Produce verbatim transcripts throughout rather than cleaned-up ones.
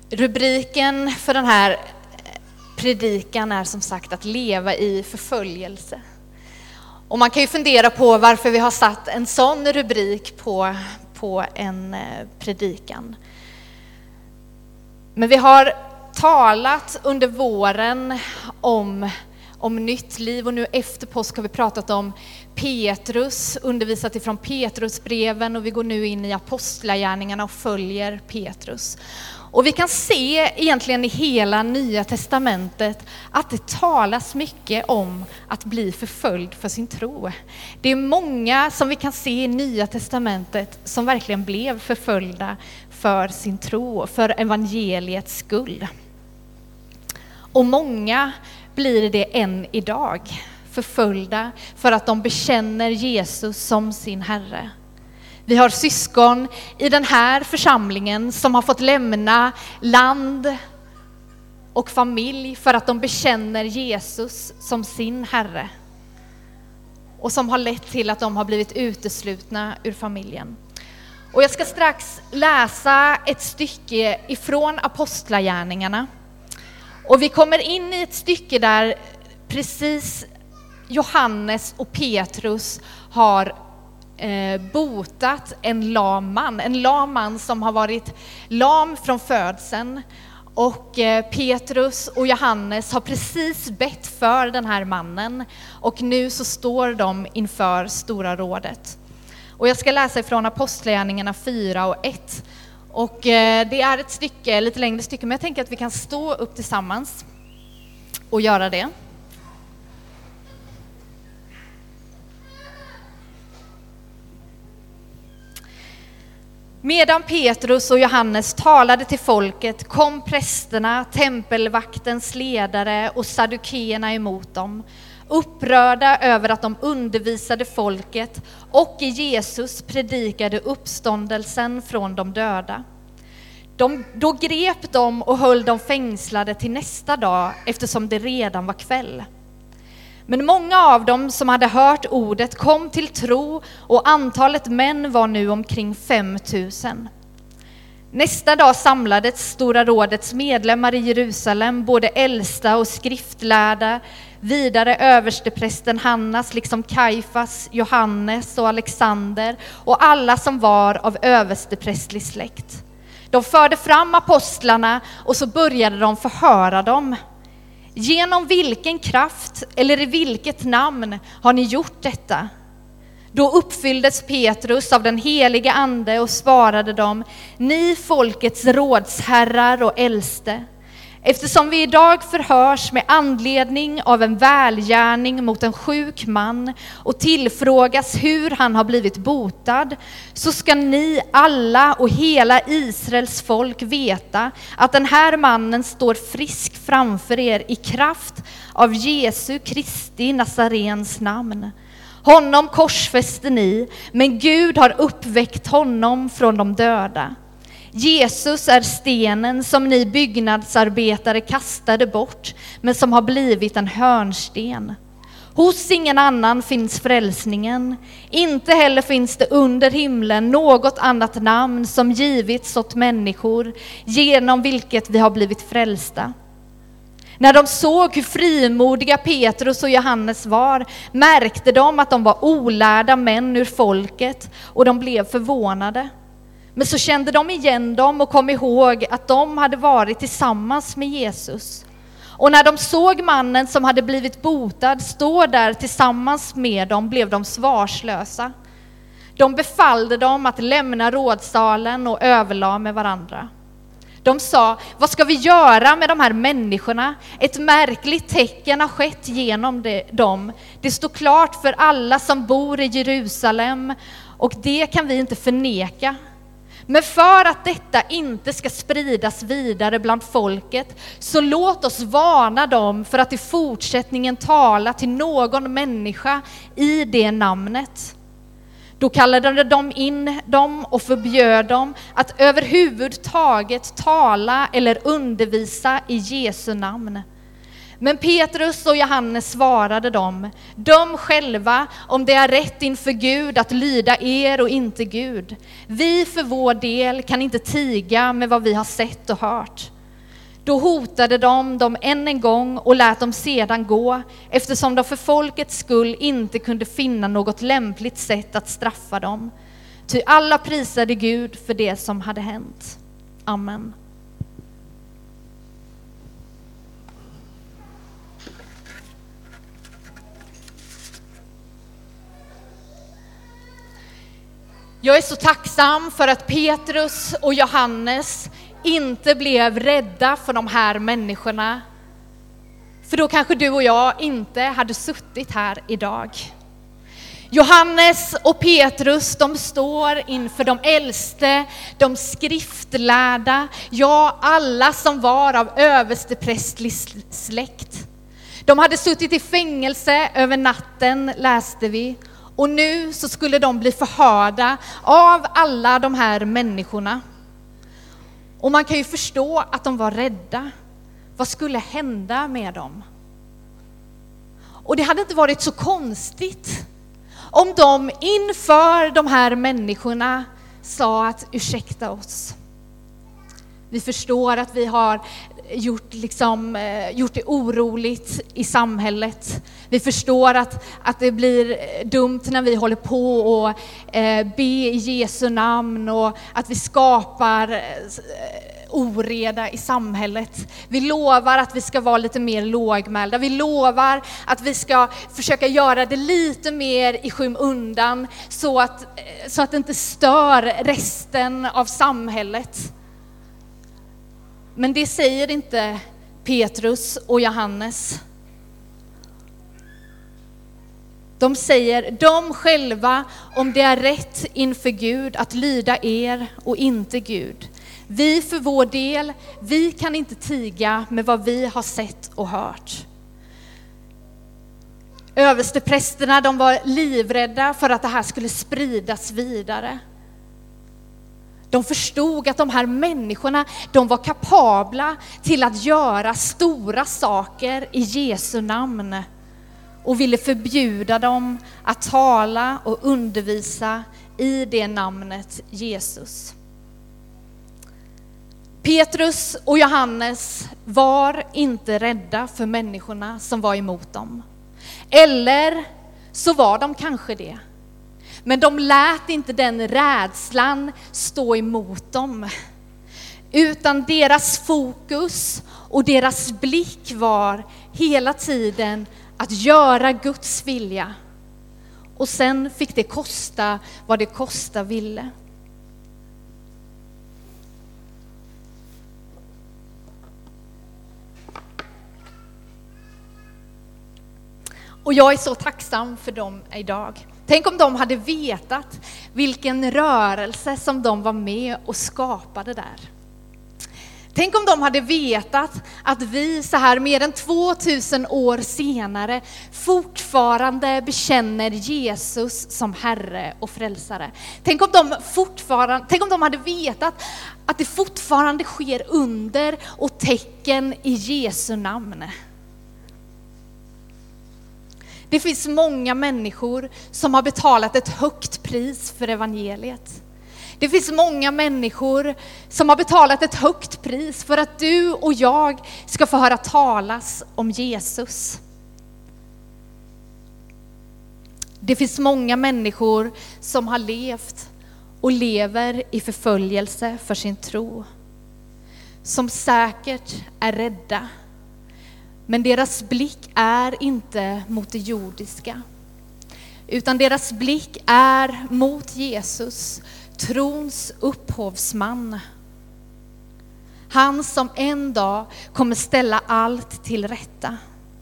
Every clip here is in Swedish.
Rubriken för den här predikan är som sagt att leva i förföljelse. Och man kan ju fundera på varför vi har satt en sån rubrik på, på en predikan. Men vi har talat under våren om, om nytt liv, och nu efter påsk har vi pratat om Petrus, undervisat ifrån Petrusbreven, och vi går nu in i apostlagärningarna och följer Petrus. Och vi kan se egentligen i hela Nya testamentet att det talas mycket om att bli förföljd för sin tro. Det är många som vi kan se i Nya testamentet som verkligen blev förföljda för sin tro, för evangeliets skull. Och många blir det än idag, förföljda för att de bekänner Jesus som sin Herre. Vi har syskon i den här församlingen som har fått lämna land och familj för att de bekänner Jesus som sin Herre. Och som har lett till att de har blivit uteslutna ur familjen. Och jag ska strax läsa ett stycke ifrån apostlagärningarna. Och vi kommer in i ett stycke där precis Johannes och Petrus har Eh, botat en lam man, en lam man som har varit lam från födseln, och eh, Petrus och Johannes har precis bett för den här mannen, och nu så står de inför Stora rådet. Och jag ska läsa ifrån Apostlagärningarna fyra och ett, och eh, det är ett stycke, lite längre stycke, men jag tänker att vi kan stå upp tillsammans och göra det. Medan Petrus och Johannes talade till folket kom prästerna, tempelvaktens ledare och saddukeerna emot dem, upprörda över att de undervisade folket och i Jesus predikade uppståndelsen från de döda. De, då grep de och höll dem fängslade till nästa dag, eftersom det redan var kväll. Men många av dem som hade hört ordet kom till tro, och antalet män var nu omkring fem tusen. Nästa dag samlades Stora rådets medlemmar i Jerusalem, både äldsta och skriftlärda, vidare översteprästen Hannas, liksom Kajfas, Johannes och Alexander och alla som var av översteprästlig släkt. De förde fram apostlarna och så började de förhöra dem. Genom vilken kraft eller i vilket namn har ni gjort detta? Då uppfylldes Petrus av den heliga ande och svarade dem: ni folkets rådsherrar och äldste, eftersom vi idag förhörs med anledning av en välgärning mot en sjuk man och tillfrågas hur han har blivit botad, så ska ni alla och hela Israels folk veta att den här mannen står frisk framför er i kraft av Jesu Kristi Nazarens namn. Honom korsfäste ni, men Gud har uppväckt honom från de döda. Jesus är stenen som ni byggnadsarbetare kastade bort, men som har blivit en hörnsten. Hos ingen annan finns frälsningen, inte heller finns det under himlen något annat namn som givits åt människor, genom vilket vi har blivit frälsta. När de såg hur frimodiga Petrus och Johannes var, märkte de att de var olärda män ur folket, och de blev förvånade. Men så kände de igen dem och kom ihåg att de hade varit tillsammans med Jesus. Och när de såg mannen som hade blivit botad stå där tillsammans med dem, blev de svarslösa. De befallde dem att lämna rådsalen och överlade med varandra. De sa: vad ska vi göra med de här människorna? Ett märkligt tecken har skett genom dem. Det står klart för alla som bor i Jerusalem, och det kan vi inte förneka. Men för att detta inte ska spridas vidare bland folket, så låt oss varna dem för att i fortsättningen tala till någon människa i det namnet. Då kallade de in dem och förbjöd dem att överhuvudtaget tala eller undervisa i Jesu namn. Men Petrus och Johannes svarade dem: döm själva om det är rätt inför Gud att lyda er och inte Gud. Vi för vår del kan inte tiga med vad vi har sett och hört. Då hotade de dem än en gång och lät dem sedan gå, eftersom de för folkets skull inte kunde finna något lämpligt sätt att straffa dem. Ty alla prisade Gud för det som hade hänt. Amen. Jag är så tacksam för att Petrus och Johannes inte blev rädda för de här människorna. För då kanske du och jag inte hade suttit här idag. Johannes och Petrus, de står inför de äldste, de skriftlärda, ja alla som var av översteprästlig släkt. De hade suttit i fängelse över natten, läste vi. Och nu så skulle de bli förhörda av alla de här människorna. Och man kan ju förstå att de var rädda. Vad skulle hända med dem? Och det hade inte varit så konstigt om de inför de här människorna sa att ursäkta oss. Vi förstår att vi har gjort, liksom, gjort det oroligt i samhället. Vi förstår att, att det blir dumt när vi håller på och eh, be i Jesu namn och att vi skapar eh, oreda i samhället. Vi lovar att vi ska vara lite mer lågmälda. Vi lovar att vi ska försöka göra det lite mer i skymundan så att, så att det inte stör resten av samhället. Men det säger inte Petrus och Johannes. De säger, de själva, om det är rätt inför Gud att lyda er och inte Gud. Vi för vår del, vi kan inte tiga med vad vi har sett och hört. Översteprästerna, de var livrädda för att det här skulle spridas vidare. De förstod att de här människorna, de var kapabla till att göra stora saker i Jesu namn. Och ville förbjuda dem att tala och undervisa i det namnet Jesus. Petrus och Johannes var inte rädda för människorna som var emot dem. Eller så var de kanske det. Men de lät inte den rädslan stå emot dem. Utan deras fokus och deras blick var hela tiden att göra Guds vilja. Och sen fick det kosta vad det kosta ville. Och jag är så tacksam för dem idag. Tänk om de hade vetat vilken rörelse som de var med och skapade där. Tänk om de hade vetat att vi så här mer än tvåtusen år senare fortfarande bekänner Jesus som Herre och Frälsare. Tänk om de fortfarande, tänk om de hade vetat att det fortfarande sker under och tecken i Jesu namn. Det finns många människor som har betalat ett högt pris för evangeliet. Det finns många människor som har betalat ett högt pris för att du och jag ska få höra talas om Jesus. Det finns många människor som har levt och lever i förföljelse för sin tro. Som säkert är rädda. Men deras blick är inte mot det jordiska. Utan deras blick är mot Jesus, trons upphovsman. Han som en dag kommer ställa allt till rätta.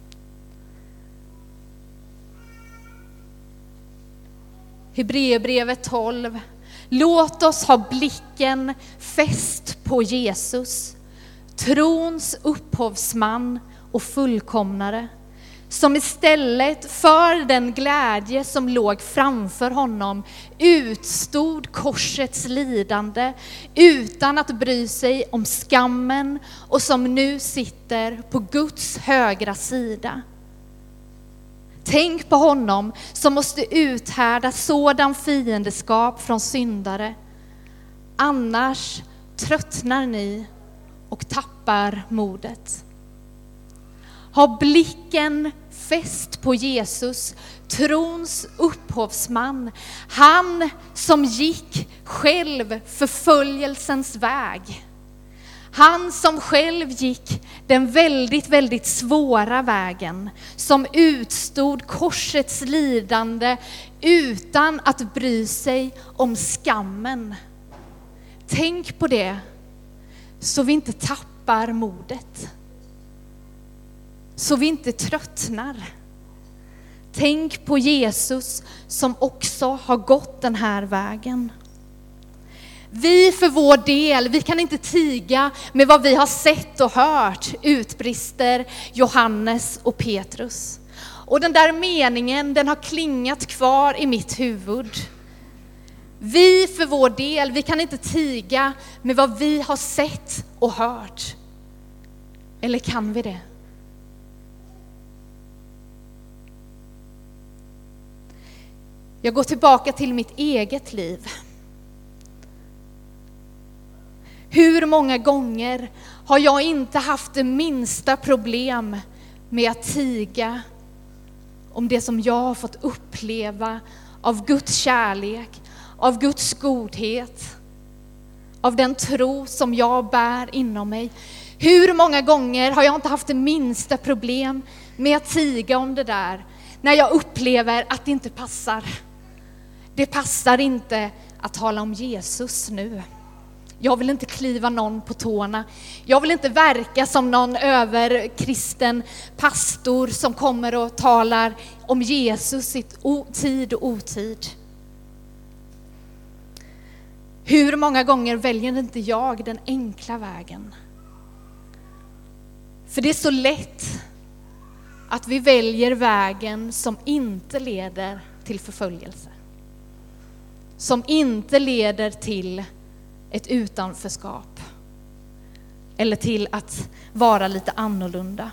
Hebreerbrevet tolv. Låt oss ha blicken fäst på Jesus, trons upphovsman och fullkomnare, som istället för den glädje som låg framför honom utstod korsets lidande utan att bry sig om skammen och som nu sitter på Guds högra sida. Tänk på honom som måste uthärda sådan fiendeskap från syndare. Annars tröttnar ni och tappar modet. Ha blicken fäst på Jesus, trons upphovsman. Han som gick själv förföljelsens väg. Han som själv gick den väldigt, väldigt svåra vägen. Som utstod korsets lidande utan att bry sig om skammen. Tänk på det så vi inte tappar modet. Så vi inte tröttnar. Tänk på Jesus som också har gått den här vägen. Vi för vår del, vi kan inte tiga med vad vi har sett och hört, utbrister Johannes och Petrus. Och den där meningen, den har klingat kvar i mitt huvud. Vi för vår del, vi kan inte tiga med vad vi har sett och hört. Eller kan vi det? Jag går tillbaka till mitt eget liv. Hur många gånger har jag inte haft det minsta problem med att tiga om det som jag har fått uppleva av Guds kärlek, av Guds godhet, av den tro som jag bär inom mig. Hur många gånger har jag inte haft det minsta problem med att tiga om det där när jag upplever att det inte passar. Det passar inte att tala om Jesus nu. Jag vill inte kliva någon på tårna. Jag vill inte verka som någon överkristen pastor som kommer och talar om Jesus i tid och otid. Hur många gånger väljer inte jag den enkla vägen? För det är så lätt att vi väljer vägen som inte leder till förföljelse. Som inte leder till ett utanförskap. Eller till att vara lite annorlunda.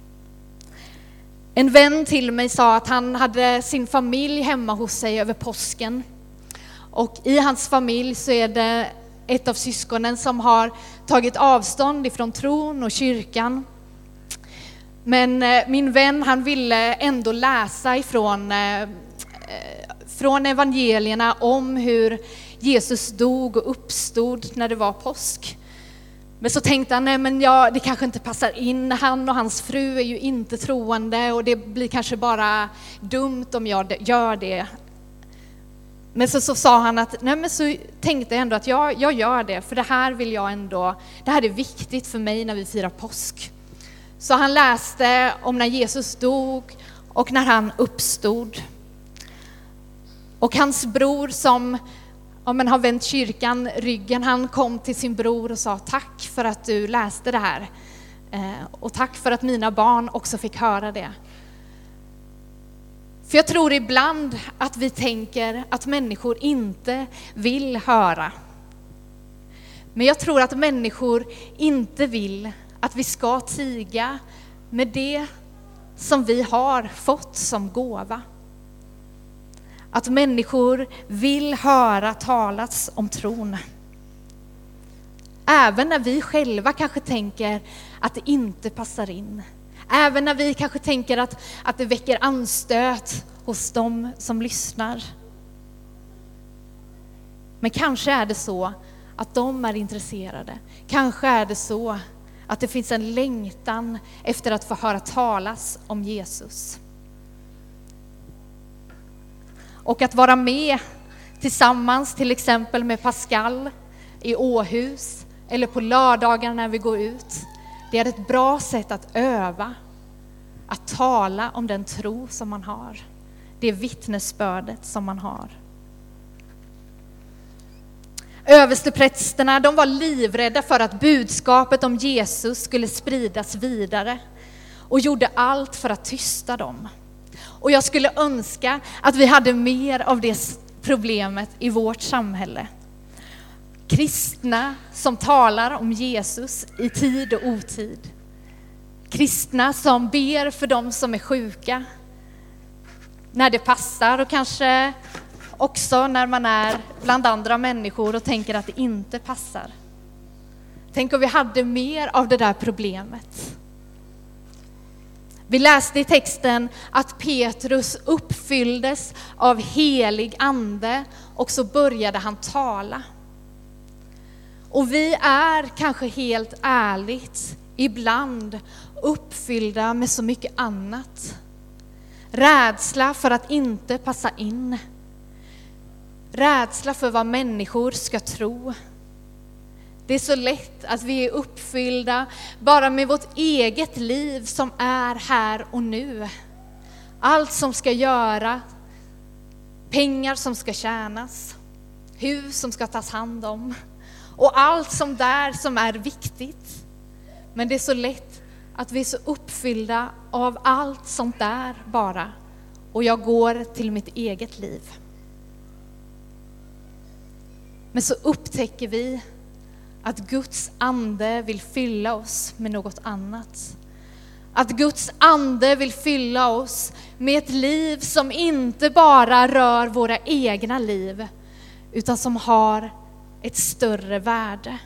En vän till mig sa att han hade sin familj hemma hos sig över påsken. Och i hans familj så är det ett av syskonen som har tagit avstånd ifrån tron och kyrkan. Men min vän, han ville ändå läsa ifrån från evangelierna om hur Jesus dog och uppstod när det var påsk. Men så tänkte han, nej men ja, det kanske inte passar in. Han och hans fru är ju inte troende och det blir kanske bara dumt om jag gör det. Men så, så sa han att, nej men så tänkte jag ändå att jag, jag gör det. För det här vill jag ändå, det här är viktigt för mig när vi firar påsk. Så han läste om när Jesus dog och när han uppstod. Och hans bror som ja, men har vänt kyrkan ryggen, han kom till sin bror och sa tack för att du läste det här. Eh, och tack för att mina barn också fick höra det. För jag tror ibland att vi tänker att människor inte vill höra. Men jag tror att människor inte vill att vi ska tiga med det som vi har fått som gåva. Att människor vill höra talas om tron. Även när vi själva kanske tänker att det inte passar in. Även när vi kanske tänker att, att det väcker anstöt hos dem som lyssnar. Men kanske är det så att de är intresserade. Kanske är det så att det finns en längtan efter att få höra talas om Jesus. Och att vara med tillsammans, till exempel med Pascal i Åhus eller på lördagar när vi går ut. Det är ett bra sätt att öva, att tala om den tro som man har. Det vittnesbördet som man har. Översteprästerna, de var livrädda för att budskapet om Jesus skulle spridas vidare och gjorde allt för att tysta dem. Och jag skulle önska att vi hade mer av det problemet i vårt samhälle. Kristna som talar om Jesus i tid och otid. Kristna som ber för dem som är sjuka när det passar och kanske också när man är bland andra människor och tänker att det inte passar. Tänk om vi hade mer av det där problemet. Vi läste i texten att Petrus uppfylldes av helig ande och så började han tala. Och vi är kanske helt ärligt ibland uppfyllda med så mycket annat. Rädsla för att inte passa in. Rädsla för vad människor ska tro. Det är så lätt att vi är uppfyllda bara med vårt eget liv som är här och nu. Allt som ska göra, pengar som ska tjänas, hus som ska tas hand om och allt som där som är viktigt. Men det är så lätt att vi är så uppfyllda av allt sånt där bara och jag går till mitt eget liv. Men så upptäcker vi att Guds ande vill fylla oss med något annat. Att Guds ande vill fylla oss med ett liv som inte bara rör våra egna liv, utan som har ett större värde.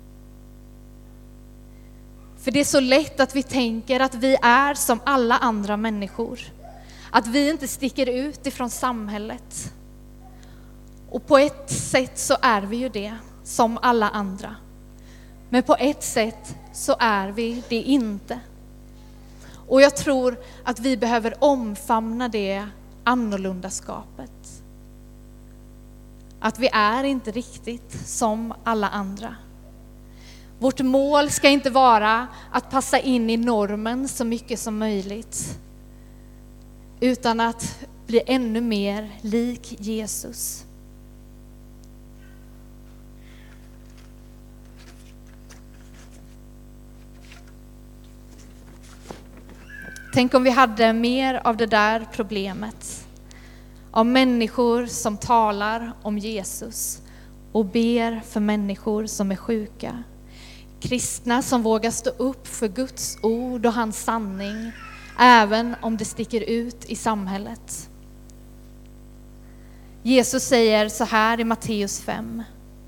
För det är så lätt att vi tänker att vi är som alla andra människor. Att vi inte sticker ut ifrån samhället. Och på ett sätt så är vi ju det, som alla andra. Men på ett sätt så är vi det inte. Och jag tror att vi behöver omfamna det annorlundaskapet. Att vi är inte riktigt som alla andra. Vårt mål ska inte vara att passa in i normen så mycket som möjligt. Utan att bli ännu mer lik Jesus. Tänk om vi hade mer av det där problemet. Av människor som talar om Jesus och ber för människor som är sjuka. Kristna som vågar stå upp för Guds ord och hans sanning, även om det sticker ut i samhället. Jesus säger så här i Matteus fem.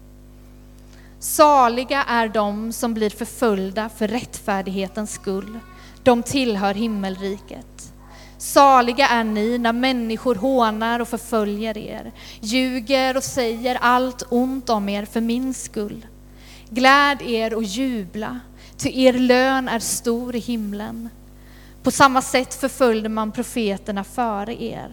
Saliga är de som blir förföljda för rättfärdighetens skull. De tillhör himmelriket. Saliga är ni när människor hånar och förföljer er, ljuger och säger allt ont om er för min skull. Gläd er och jubla, ty er lön är stor i himlen. På samma sätt förföljde man profeterna före er.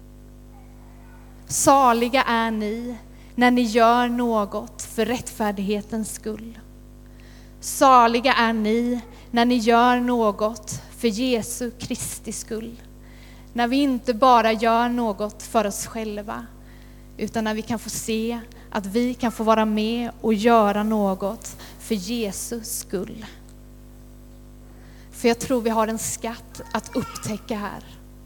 Saliga är ni när ni gör något för rättfärdighetens skull. Saliga är ni när ni gör något för Jesu Kristi skull. När vi inte bara gör något för oss själva, utan när vi kan få se att vi kan få vara med och göra något för Jesus skull. För jag tror vi har en skatt att upptäcka här.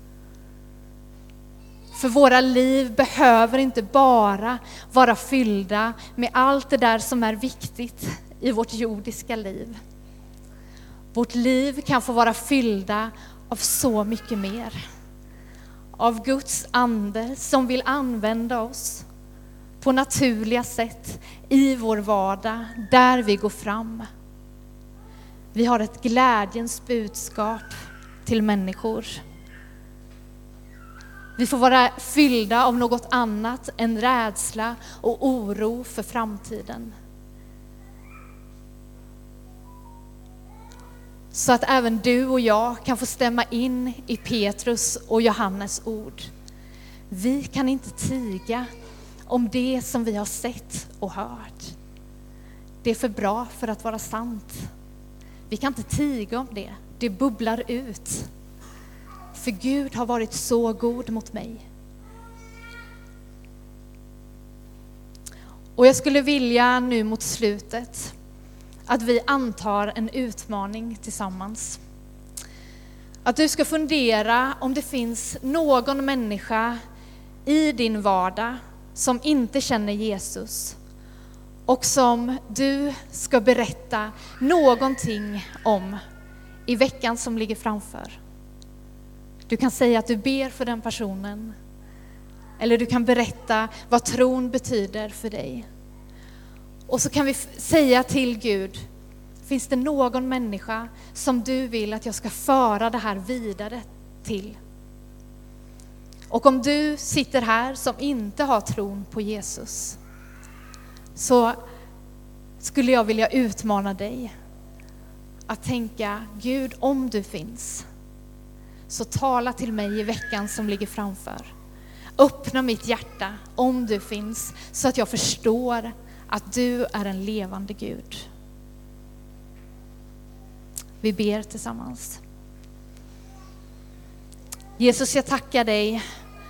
För våra liv behöver inte bara vara fyllda med allt det där som är viktigt i vårt jordiska liv. Vårt liv kan få vara fyllda av så mycket mer. Av Guds ande som vill använda oss på naturliga sätt i vår vardag där vi går fram. Vi har ett glädjens budskap till människor. Vi får vara fyllda av något annat än rädsla och oro för framtiden. Så att även du och jag kan få stämma in i Petrus och Johannes ord. Vi kan inte tiga om det som vi har sett och hört. Det är för bra för att vara sant. Vi kan inte tiga om det. Det bubblar ut. För Gud har varit så god mot mig. Och jag skulle vilja nu mot slutet att vi antar en utmaning tillsammans. Att du ska fundera om det finns någon människa i din vardag som inte känner Jesus och som du ska berätta någonting om i veckan som ligger framför. Du kan säga att du ber för den personen, eller du kan berätta vad tron betyder för dig. Och så kan vi säga till Gud Finns det någon människa som du vill att jag ska föra det här vidare till? Och om du sitter här som inte har tron på Jesus, så skulle jag vilja utmana dig att tänka: Gud, om du finns, så tala till mig i veckan som ligger framför. Öppna mitt hjärta om du finns, så att jag förstår att du är en levande Gud. Vi ber tillsammans. Jesus, jag tackar dig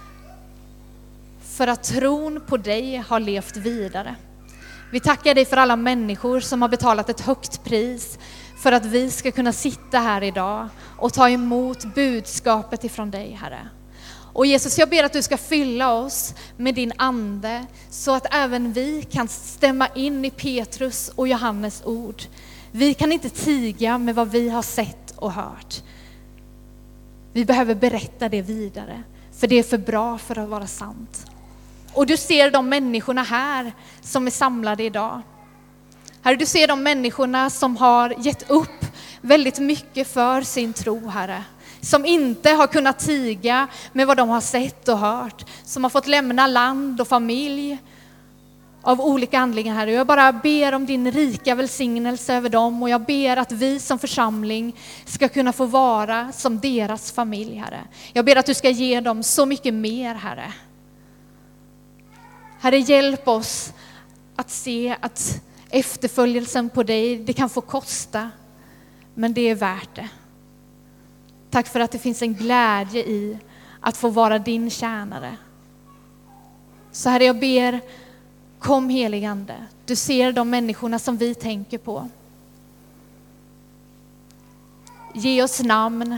för att tron på dig har levt vidare. Vi tackar dig för alla människor som har betalat ett högt pris för att vi ska kunna sitta här idag och ta emot budskapet ifrån dig, Herre. Och Jesus, jag ber att du ska fylla oss med din ande, så att även vi kan stämma in i Petrus och Johannes ord. Vi kan inte tiga med vad vi har sett och hört. Vi behöver berätta det vidare, för det är för bra för att vara sant. Och du ser de människorna här som är samlade idag. Herre, du ser de människorna som har gett upp väldigt mycket för sin tro, Herre. Som inte har kunnat tiga med vad de har sett och hört. Som har fått lämna land och familj av olika anledningar, Herre. Jag bara ber om din rika välsignelse över dem. Och jag ber att vi som församling ska kunna få vara som deras familj, Herre. Jag ber att du ska ge dem så mycket mer, Herre. Herre, hjälp oss att se att efterföljelsen på dig, det kan få kosta, men det är värt det. Tack för att det finns en glädje i att få vara din tjänare. Så Herre, jag ber, kom heligande. Du ser de människorna som vi tänker på. Ge oss namn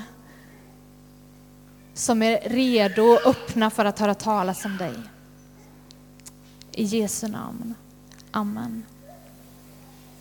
som är redo och öppna för att höra talas om dig. I Jesu namn. Amen.